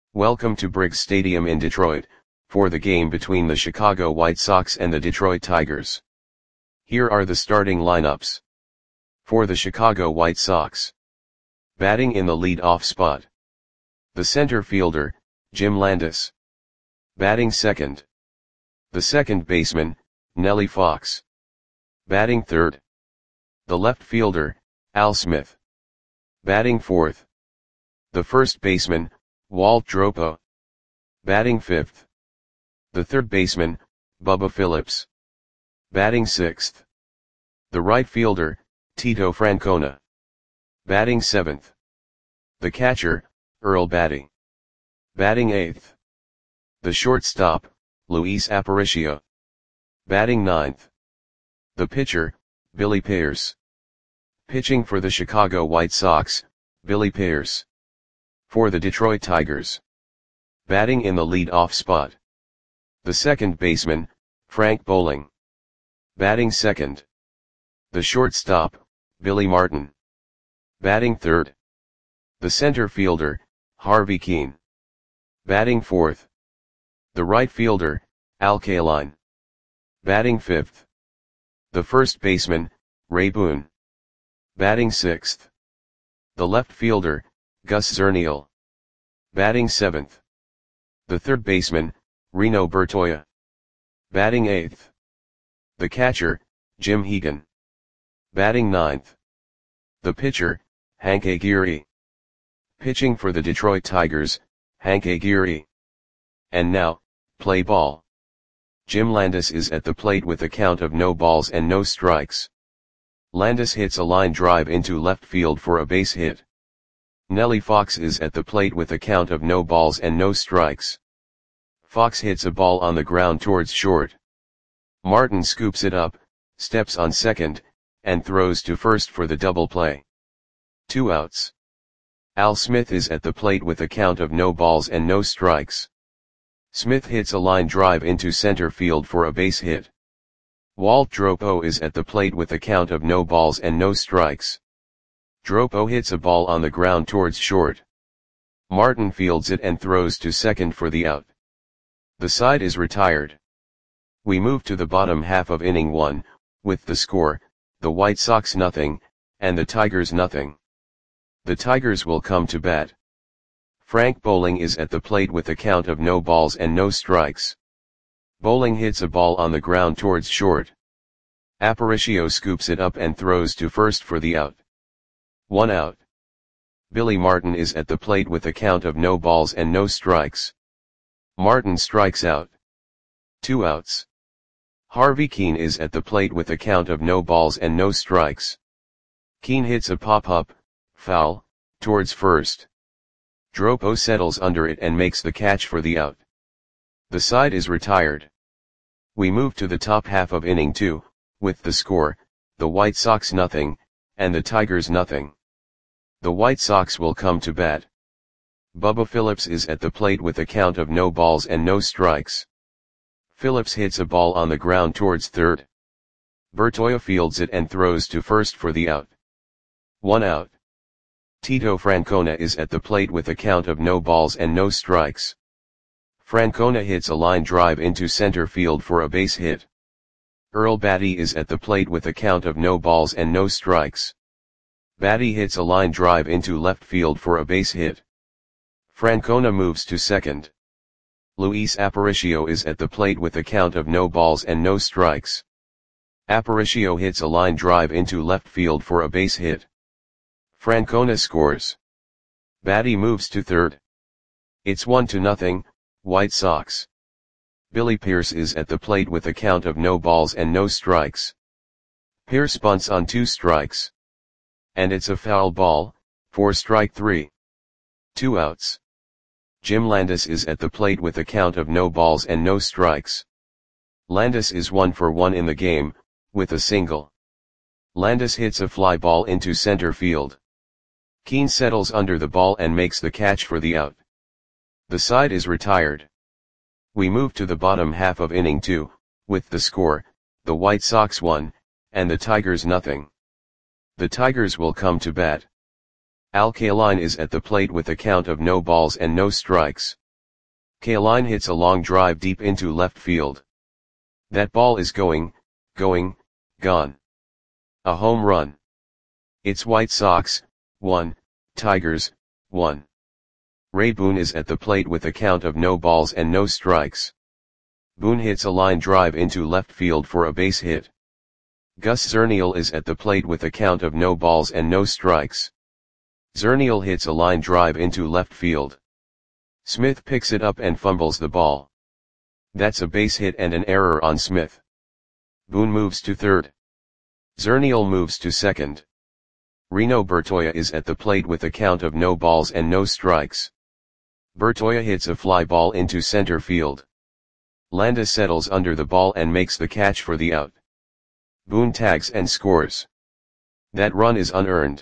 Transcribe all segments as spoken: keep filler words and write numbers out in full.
Welcome to Briggs Stadium in Detroit, for the game between the Chicago White Sox and the Detroit Tigers. Here are the starting lineups. For the Chicago White Sox. Batting in the lead-off spot. The center fielder, Jim Landis. Batting second. The second baseman, Nellie Fox. Batting third. The left fielder, Al Smith. Batting fourth. The first baseman, Walt Dropo. Batting fifth. The third baseman, Bubba Phillips. Batting sixth. The right fielder, Tito Francona. Batting seventh. The catcher, Earl Batty. Batting eighth. The shortstop, Luis Aparicio. Batting ninth. The pitcher, Billy Pierce. Pitching for the Chicago White Sox, Billy Pierce. For the Detroit Tigers. Batting in the lead-off spot. The second baseman, Frank Bowling. Batting second. The shortstop, Billy Martin. Batting third. The center fielder, Harvey Kuenn. Batting fourth. The right fielder, Al Kaline. Batting fifth. The first baseman, Ray Boone. Batting sixth. The left fielder, Gus Zernial. Batting seventh. The third baseman, Reno Bertoia. Batting eighth. The catcher, Jim Hegan. Batting ninth. The pitcher, Hank Aguirre. Pitching for the Detroit Tigers, Hank Aguirre. And now, play ball. Jim Landis is at the plate with a count of no balls and no strikes. Landis hits a line drive into left field for a base hit. Nellie Fox is at the plate with a count of no balls and no strikes. Fox hits a ball on the ground towards short. Martin scoops it up, steps on second, and throws to first for the double play. Two outs. Al Smith is at the plate with a count of no balls and no strikes. Smith hits a line drive into center field for a base hit. Walt Dropo is at the plate with a count of no balls and no strikes. Dropo hits a ball on the ground towards short. Martin fields it and throws to second for the out. The side is retired. We move to the bottom half of inning one, with the score, the White Sox nothing, and the Tigers nothing. The Tigers will come to bat. Frank Bowling is at the plate with a count of no balls and no strikes. Bowling hits a ball on the ground towards short. Aparicio scoops it up and throws to first for the out. One out. Billy Martin is at the plate with a count of no balls and no strikes. Martin strikes out. Two outs. Harvey Kuenn is at the plate with a count of no balls and no strikes. Kuenn hits a pop-up, foul, towards first. Dropo settles under it and makes the catch for the out. The side is retired. We move to the top half of inning two, with the score, the White Sox nothing, and the Tigers nothing. The White Sox will come to bat. Bubba Phillips is at the plate with a count of no balls and no strikes. Phillips hits a ball on the ground towards third. Bertoia fields it and throws to first for the out. One out. Tito Francona is at the plate with a count of no balls and no strikes. Francona hits a line drive into center field for a base hit. Earl Batty is at the plate with a count of no balls and no strikes. Batty hits a line drive into left field for a base hit. Francona moves to second. Luis Aparicio is at the plate with a count of no balls and no strikes. Aparicio hits a line drive into left field for a base hit. Francona scores. Batty moves to third. It's one to nothing, White Sox. Billy Pierce is at the plate with a count of no balls and no strikes. Pierce bunts on two strikes. And it's a foul ball, for strike three. Two outs. Jim Landis is at the plate with a count of no balls and no strikes. Landis is one for one in the game, with a single. Landis hits a fly ball into center field. Kuenn settles under the ball and makes the catch for the out. The side is retired. We move to the bottom half of inning two, with the score, the White Sox one, and the Tigers nothing. The Tigers will come to bat. Al Kaline is at the plate with a count of no balls and no strikes. Kaline hits a long drive deep into left field. That ball is going, going, gone. A home run. It's White Sox, one, Tigers, one. Ray Boone is at the plate with a count of no balls and no strikes. Boone hits a line drive into left field for a base hit. Gus Zernial is at the plate with a count of no balls and no strikes. Zernial hits a line drive into left field. Smith picks it up and fumbles the ball. That's a base hit and an error on Smith. Boone moves to third. Zernial moves to second. Reno Bertoia is at the plate with a count of no balls and no strikes. Bertoia hits a fly ball into center field. Landa settles under the ball and makes the catch for the out. Boone tags and scores. That run is unearned.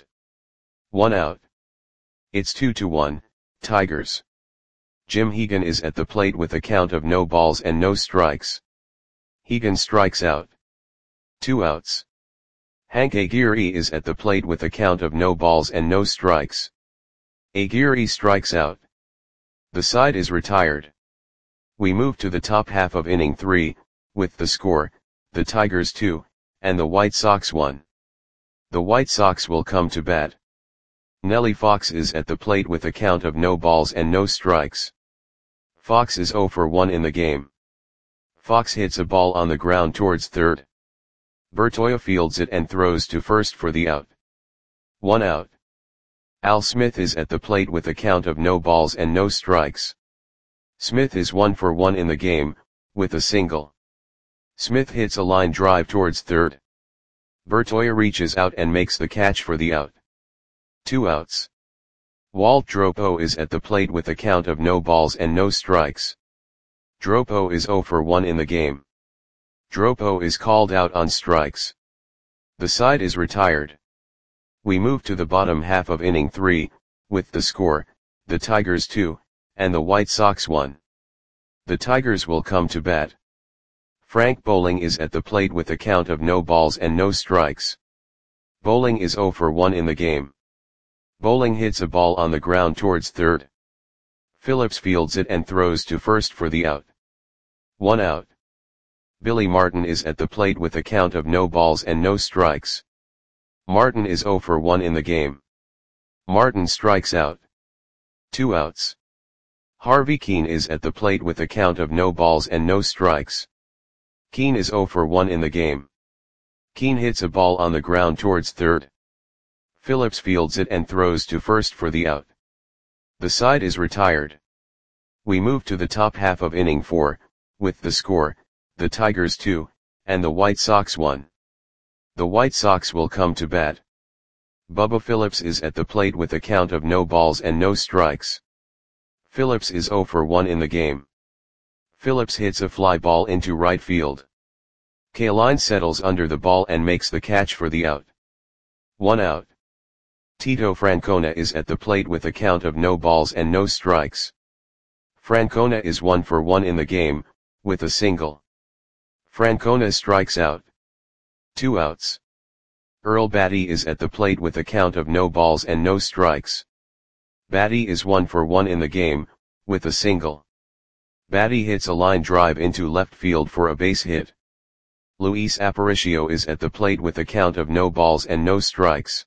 One out. It's two to one, Tigers. Jim Hegan is at the plate with a count of no balls and no strikes. Hegan strikes out. Two outs. Hank Aguirre is at the plate with a count of no balls and no strikes. Aguirre strikes out. The side is retired. We move to the top half of inning three, with the score, the Tigers two, and the White Sox one. The White Sox will come to bat. Nellie Fox is at the plate with a count of no balls and no strikes. Fox is oh for one in the game. Fox hits a ball on the ground towards third. Bertoia fields it and throws to first for the out. One out. Al Smith is at the plate with a count of no balls and no strikes. Smith is one for one in the game, with a single. Smith hits a line drive towards third. Bertoia reaches out and makes the catch for the out. Two outs. Walt Dropo is at the plate with a count of no balls and no strikes. Dropo is oh for one in the game. Dropo is called out on strikes. The side is retired. We move to the bottom half of inning three, with the score, the Tigers two, and the White Sox one. The Tigers will come to bat. Frank Bowling is at the plate with a count of no balls and no strikes. Bowling is oh for one in the game. Bowling hits a ball on the ground towards third. Phillips fields it and throws to first for the out. One out. Billy Martin is at the plate with a count of no balls and no strikes. Martin is oh for one in the game. Martin strikes out. Two outs. Harvey Keene is at the plate with a count of no balls and no strikes. Keene is oh for one in the game. Keene hits a ball on the ground towards third. Phillips fields it and throws to first for the out. The side is retired. We move to the top half of inning four, with the score, the Tigers two, and the White Sox one. The White Sox will come to bat. Bubba Phillips is at the plate with a count of no balls and no strikes. Phillips is oh for one in the game. Phillips hits a fly ball into right field. Kaline settles under the ball and makes the catch for the out. One out. Tito Francona is at the plate with a count of no balls and no strikes. Francona is one for one in the game, with a single. Francona strikes out. Two outs. Earl Batty is at the plate with a count of no balls and no strikes. Batty is one for one in the game, with a single. Batty hits a line drive into left field for a base hit. Luis Aparicio is at the plate with a count of no balls and no strikes.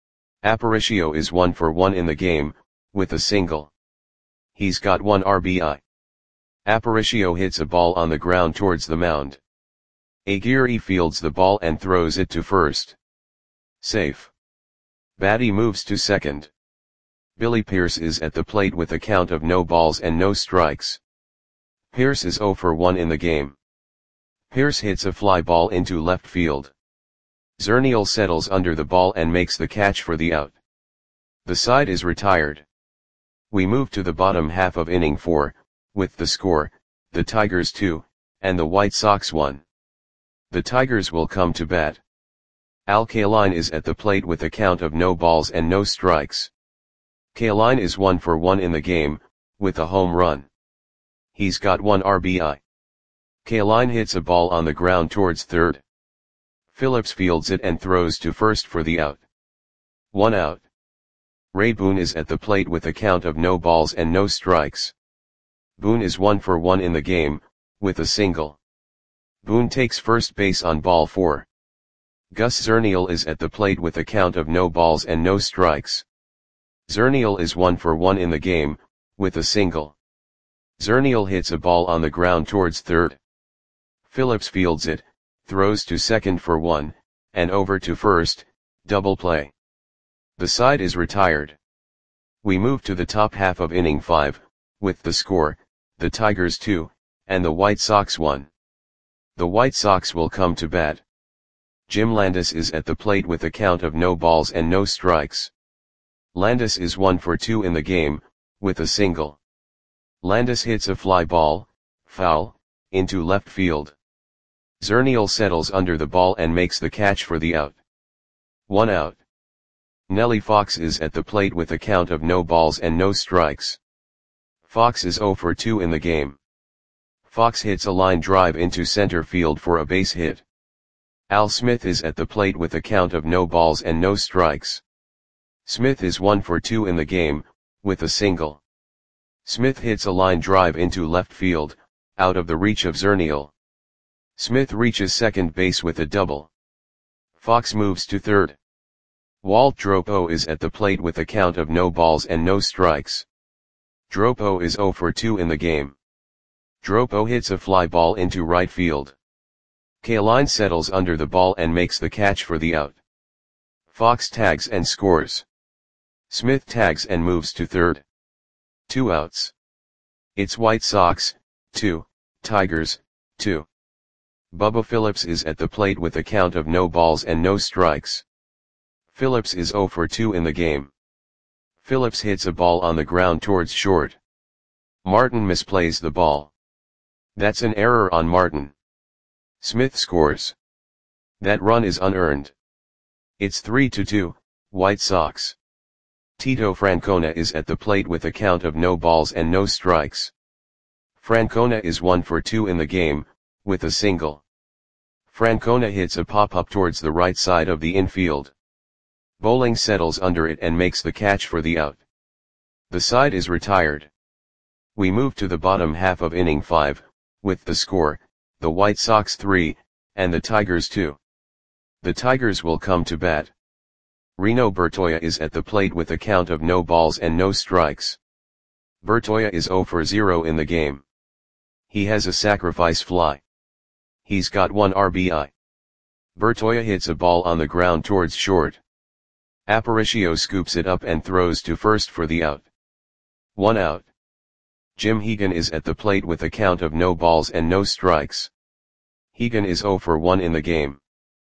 Aparicio is one for one in the game, with a single. He's got one R B I. Aparicio hits a ball on the ground towards the mound. Aguirre fields the ball and throws it to first. Safe. Batty moves to second. Billy Pierce is at the plate with a count of no balls and no strikes. Pierce is oh for one in the game. Pierce hits a fly ball into left field. Zernial settles under the ball and makes the catch for the out. The side is retired. We move to the bottom half of inning four, with the score, the Tigers two, and the White Sox one. The Tigers will come to bat. Al Kaline is at the plate with a count of no balls and no strikes. Kaline is one for one in the game, with a home run. He's got one R B I. Kaline hits a ball on the ground towards third. Phillips fields it and throws to first for the out. One out. Ray Boone is at the plate with a count of no balls and no strikes. Boone is one for one in the game, with a single. Boone takes first base on ball four. Gus Zernial is at the plate with a count of no balls and no strikes. Zernial is one for one in the game, with a single. Zernial hits a ball on the ground towards third. Phillips fields it, throws to second for one, and over to first, double play. The side is retired. We move to the top half of inning five, with the score, the Tigers two, and the White Sox one. The White Sox will come to bat. Jim Landis is at the plate with a count of no balls and no strikes. Landis is one for two in the game, with a single. Landis hits a fly ball, foul, into left field. Zernial settles under the ball and makes the catch for the out. One out. Nellie Fox is at the plate with a count of no balls and no strikes. Fox is zero for two in the game. Fox hits a line drive into center field for a base hit. Al Smith is at the plate with a count of no balls and no strikes. Smith is one for two in the game, with a single. Smith hits a line drive into left field, out of the reach of Zernial. Smith reaches second base with a double. Fox moves to third. Walt Dropo is at the plate with a count of no balls and no strikes. Dropo is zero for two in the game. Dropo hits a fly ball into right field. Kaline settles under the ball and makes the catch for the out. Fox tags and scores. Smith tags and moves to third. Two outs. It's White Sox, two, Tigers, two. Bubba Phillips is at the plate with a count of no balls and no strikes. Phillips is zero for two in the game. Phillips hits a ball on the ground towards short. Martin misplays the ball. That's an error on Martin. Smith scores. That run is unearned. It's three to two, White Sox. Tito Francona is at the plate with a count of no balls and no strikes. Francona is one for two in the game, with a single. Francona hits a pop-up towards the right side of the infield. Bowling settles under it and makes the catch for the out. The side is retired. We move to the bottom half of inning five, with the score, the White Sox three, and the Tigers two. The Tigers will come to bat. Reno Bertoia is at the plate with a count of no balls and no strikes. Bertoia is zero for zero in the game. He has a sacrifice fly. He's got one R B I. Bertoia hits a ball on the ground towards short. Aparicio scoops it up and throws to first for the out. One out. Jim Hegan is at the plate with a count of no balls and no strikes. Hegan is zero for one in the game.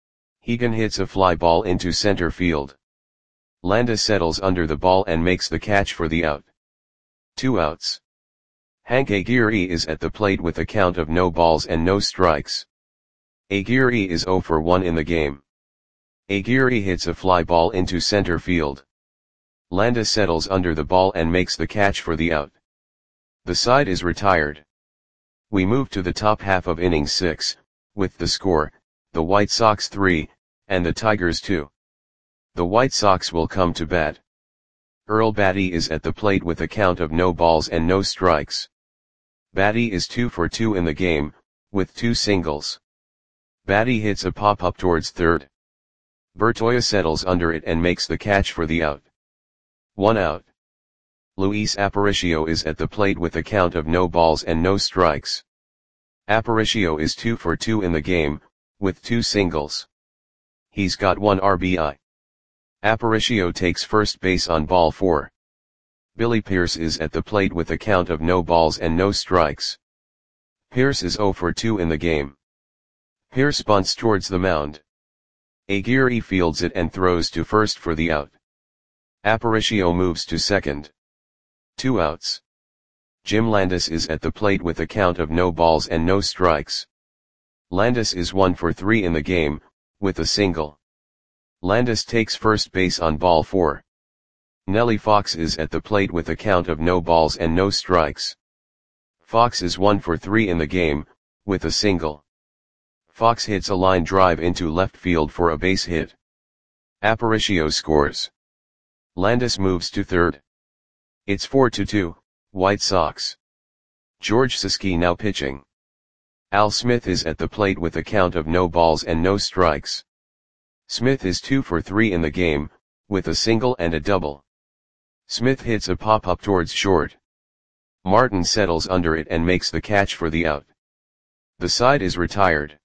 Hegan hits a fly ball into center field. Landis settles under the ball and makes the catch for the out. Two outs. Hank Aguirre is at the plate with a count of no balls and no strikes. Aguirre is zero for one in the game. Aguirre hits a fly ball into center field. Landis settles under the ball and makes the catch for the out. The side is retired. We move to the top half of inning six, with the score, the White Sox three, and the Tigers two. The White Sox will come to bat. Earl Batty is at the plate with a count of no balls and no strikes. Batty is two for two in the game, with two singles. Batty hits a pop-up towards third. Bertoia settles under it and makes the catch for the out. One out. Luis Aparicio is at the plate with a count of no balls and no strikes. Aparicio is two for two in the game, with two singles. He's got one R B I. Aparicio takes first base on ball four. Billy Pierce is at the plate with a count of no balls and no strikes. Pierce is zero for two in the game. Pierce bunts towards the mound. Aguirre fields it and throws to first for the out. Aparicio moves to second. Two outs. Jim Landis is at the plate with a count of no balls and no strikes. Landis is one for three in the game, with a single. Landis takes first base on ball four. Nellie Fox is at the plate with a count of no balls and no strikes. Fox is one for three in the game, with a single. Fox hits a line drive into left field for a base hit. Aparicio scores. Landis moves to third. It's four to two, White Sox. George Suski now pitching. Al Smith is at the plate with a count of no balls and no strikes. Smith is two for three in the game, with a single and a double. Smith hits a pop-up towards short. Martin settles under it and makes the catch for the out. The side is retired.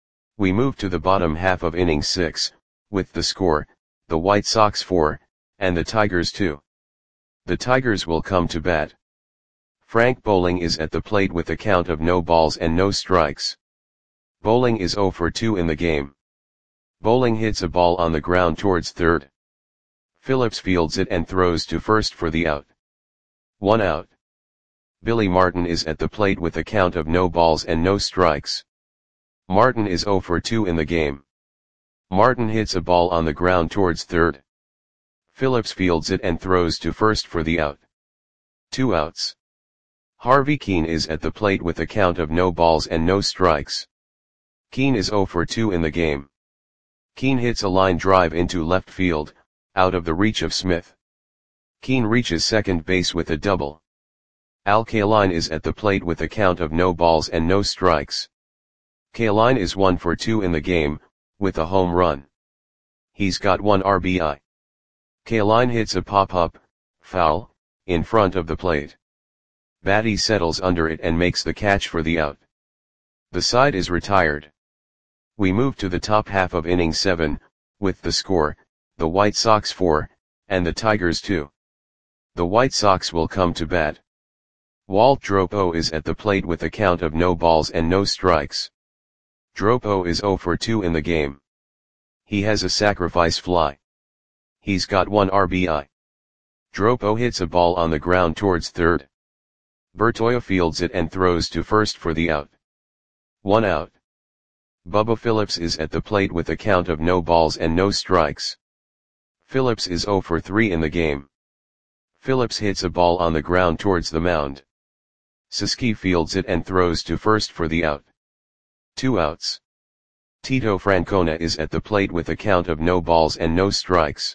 We move to the bottom half of inning six, with the score, the White Sox four, and the Tigers two. The Tigers will come to bat. Frank Bowling is at the plate with a count of no balls and no strikes. Bowling is zero for two in the game. Bowling hits a ball on the ground towards third. Phillips fields it and throws to first for the out. One out. Billy Martin is at the plate with a count of no balls and no strikes. Martin is zero for two in the game. Martin hits a ball on the ground towards third. Phillips fields it and throws to first for the out. Two outs. Harvey Keene is at the plate with a count of no balls and no strikes. Keene is zero for two in the game. Keene hits a line drive into left field, out of the reach of Smith. Keene reaches second base with a double. Al Kaline is at the plate with a count of no balls and no strikes. Kaline is one for two in the game, with a home run. He's got one R B I. Kaline hits a pop-up, foul, in front of the plate. Batty settles under it and makes the catch for the out. The side is retired. We move to the top half of inning seven, with the score, the White Sox four, and the Tigers two. The White Sox will come to bat. Walt Dropo is at the plate with a count of no balls and no strikes. Dropo is zero for two in the game. He has a sacrifice fly. He's got one R B I. Dropo hits a ball on the ground towards third. Bertoia fields it and throws to first for the out. One out. Bubba Phillips is at the plate with a count of no balls and no strikes. Phillips is zero for three in the game. Phillips hits a ball on the ground towards the mound. Suski fields it and throws to first for the out. Two outs. Tito Francona is at the plate with a count of no balls and no strikes.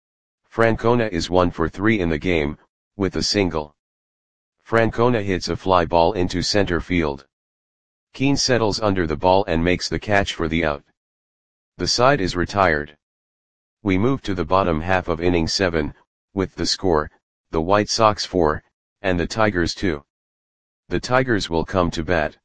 Francona is one for three in the game, with a single. Francona hits a fly ball into center field. Keene settles under the ball and makes the catch for the out. The side is retired. We move to the bottom half of inning seven, with the score, the White Sox four, and the Tigers two. The Tigers will come to bat.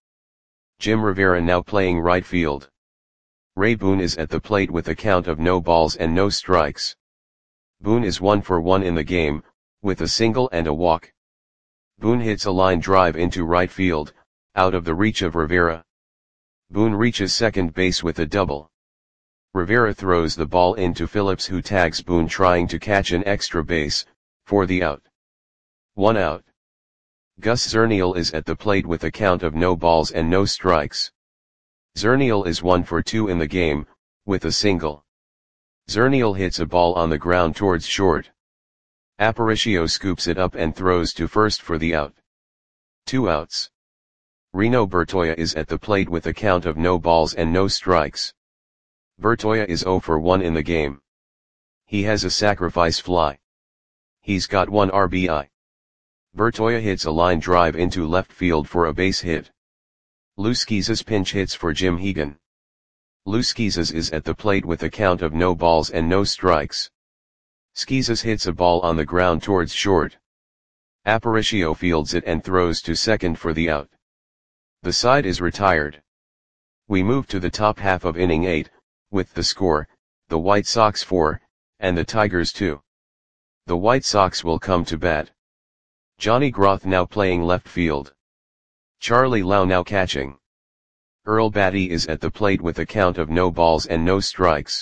Jim Rivera now playing right field. Ray Boone is at the plate with a count of no balls and no strikes. Boone is one for one in the game, with a single and a walk. Boone hits a line drive into right field, out of the reach of Rivera. Boone reaches second base with a double. Rivera throws the ball into Phillips, who tags Boone trying to catch an extra base, for the out. One out. Gus Zernial is at the plate with a count of no balls and no strikes. Zernial is one for two in the game, with a single. Zernial hits a ball on the ground towards short. Aparicio scoops it up and throws to first for the out. Two outs. Reno Bertoia is at the plate with a count of no balls and no strikes. Bertoia is zero for one in the game. He has a sacrifice fly. He's got one R B I. Bertoia hits a line drive into left field for a base hit. Lou Schizas pinch hits for Jim Hegan. Lou Schizas is at the plate with a count of no balls and no strikes. Schizas hits a ball on the ground towards short. Aparicio fields it and throws to second for the out. The side is retired. We move to the top half of inning eight, with the score, the White Sox four, and the Tigers two. The White Sox will come to bat. Johnny Groth now playing left field. Charlie Lau now catching. Earl Batty is at the plate with a count of no balls and no strikes.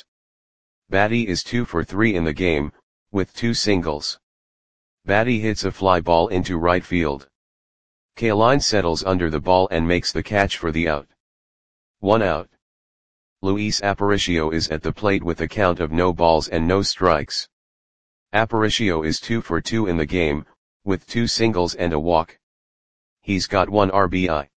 Batty is two for three in the game, with two singles. Batty hits a fly ball into right field. Kaline settles under the ball and makes the catch for the out. One out. Luis Aparicio is at the plate with a count of no balls and no strikes. Aparicio is two for two in the game, with two singles and a walk. He's got one R B I.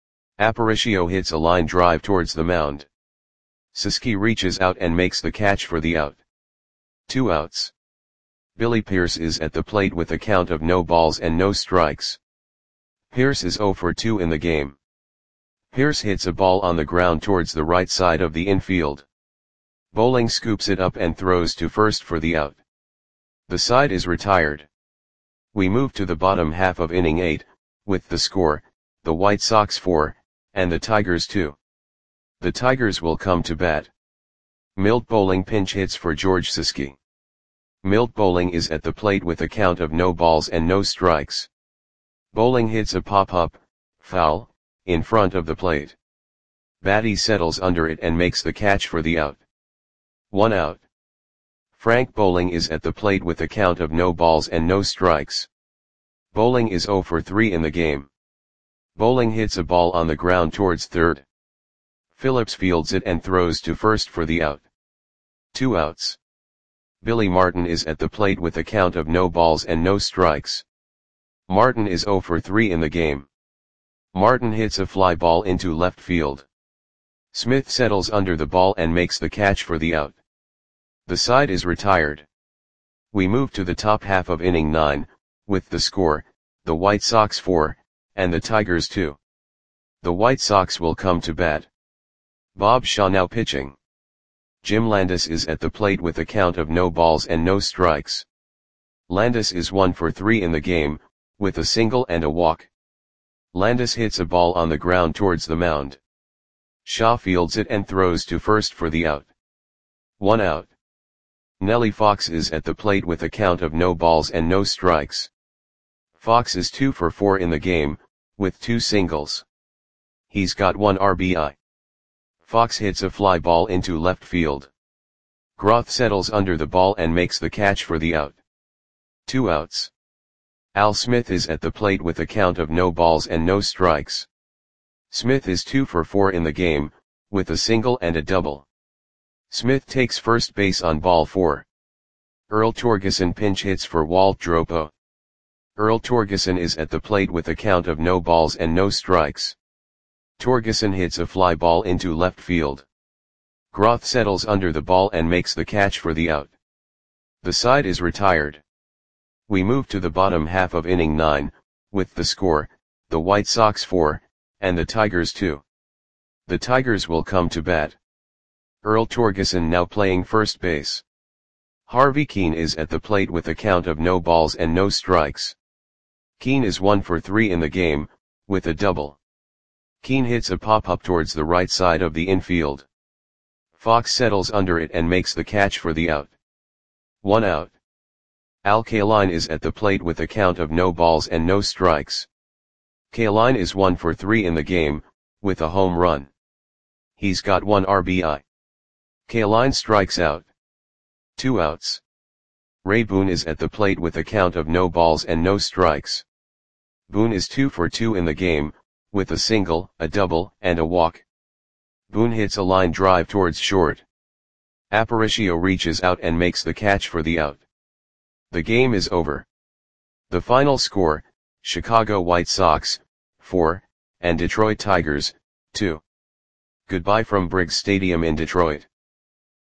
Aparicio hits a line drive towards the mound. Suski reaches out and makes the catch for the out. Two outs. Billy Pierce is at the plate with a count of no balls and no strikes. Pierce is zero for two in the game. Pierce hits a ball on the ground towards the right side of the infield. Bowling scoops it up and throws to first for the out. The side is retired. We move to the bottom half of inning eight, with the score, the White Sox four, and the Tigers two. The Tigers will come to bat. Milt Bowling pinch hits for George Siski. Milt Bowling is at the plate with a count of no balls and no strikes. Bowling hits a pop-up, foul, in front of the plate. Batty settles under it and makes the catch for the out. One out. Frank Bowling is at the plate with a count of no balls and no strikes. Bowling is zero for three in the game. Bowling hits a ball on the ground towards third. Phillips fields it and throws to first for the out. Two outs. Billy Martin is at the plate with a count of no balls and no strikes. Martin is zero for three in the game. Martin hits a fly ball into left field. Smith settles under the ball and makes the catch for the out. The side is retired. We move to the top half of inning nine, with the score, the White Sox four, and the Tigers two. The White Sox will come to bat. Bob Shaw now pitching. Jim Landis is at the plate with a count of no balls and no strikes. Landis is one for three in the game, with a single and a walk. Landis hits a ball on the ground towards the mound. Shaw fields it and throws to first for the out. One out. Nellie Fox is at the plate with a count of no balls and no strikes. Fox is two for four in the game, with two singles. He's got one R B I. Fox hits a fly ball into left field. Groth settles under the ball and makes the catch for the out. Two outs. Al Smith is at the plate with a count of no balls and no strikes. Smith is two for four in the game, with a single and a double. Smith takes first base on ball four. Earl Torgeson pinch hits for Walt Dropo. Earl Torgeson is at the plate with a count of no balls and no strikes. Torgeson hits a fly ball into left field. Groth settles under the ball and makes the catch for the out. The side is retired. We move to the bottom half of inning nine, with the score, the White Sox four, and the Tigers two. The Tigers will come to bat. Earl Torgeson now playing first base. Harvey Keene is at the plate with a count of no balls and no strikes. Keene is one for three in the game, with a double. Keene hits a pop-up towards the right side of the infield. Fox settles under it and makes the catch for the out. One out. Al Kaline is at the plate with a count of no balls and no strikes. Kaline is one for three in the game, with a home run. He's got one R B I. Kaline strikes out. Two outs. Ray Boone is at the plate with a count of no balls and no strikes. Boone is two for two in the game, with a single, a double, and a walk. Boone hits a line drive towards short. Aparicio reaches out and makes the catch for the out. The game is over. The final score, Chicago White Sox, four, and Detroit Tigers, two. Goodbye from Briggs Stadium in Detroit.